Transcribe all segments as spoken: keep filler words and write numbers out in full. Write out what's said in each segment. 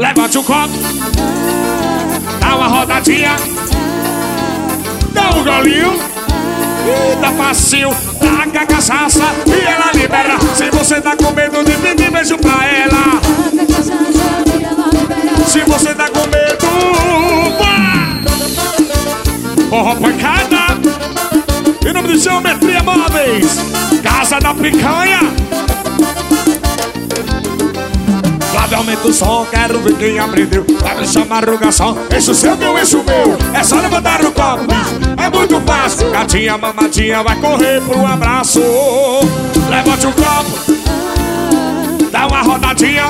levante o copo, dá uma rodadinha, dá um golinho e dá facinho, taca a cachaça e ela libera. Se você tá com medo de pedir beijo pra ela, se você tá com medo, forró pancada. Em nome de Geometria Móveis, Casa da Picanha. Flávio, aumenta o som, quero ver quem aprendeu. Vai me chamar rugação, enche o seu, meu, enche o meu. É só levantar o copo, é muito fácil. Gatinha, mamadinha, vai correr pro abraço. Levante o copo, dá uma rodadinha,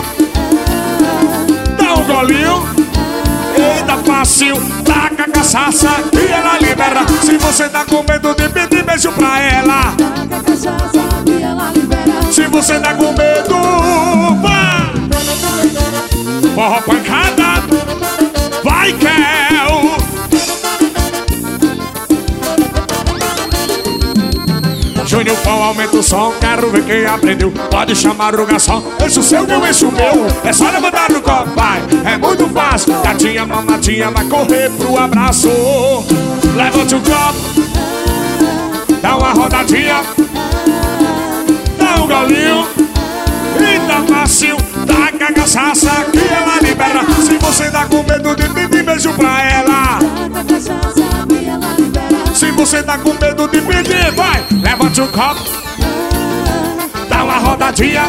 dá um golinho, eita, fácil, taca a cachaça e ela libera. Se você tá com medo de pedir beijo pra ela, taca a cachaça e ela libera. Se você tá com medo, vá! Forró pancada, vai, Kel! Júnior Pão, aumenta o som, quero ver quem aprendeu. Pode chamar o garçom, enche o seu, meu, enche o meu. É só levantar no copo, vai, é muito fácil. Gatinha, mamadinha, vai correr pro abraço. Levante o copo, dá uma rodadinha, dá um golinho e dá fácil, taca a cachaça que ela libera. Se você tá com medo de pedir beijo pra ela, se você tá com medo de pedir, vai, levante o copo, dá uma rodadinha,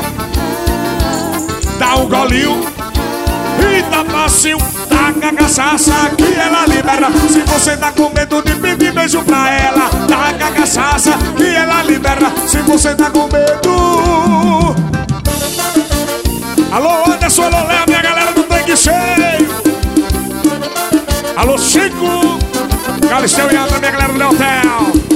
dá um golinho e dá fácil, taca a cachaça que ela libera. Se você tá com medo de pedir beijo pra ela, taca a cachaça que ela libera. Se você tá com medo. Alô, Anderson, alô, Léo, minha galera do tanque cheio. Alô, Chico, Galisteu e André, minha galera do Hotel.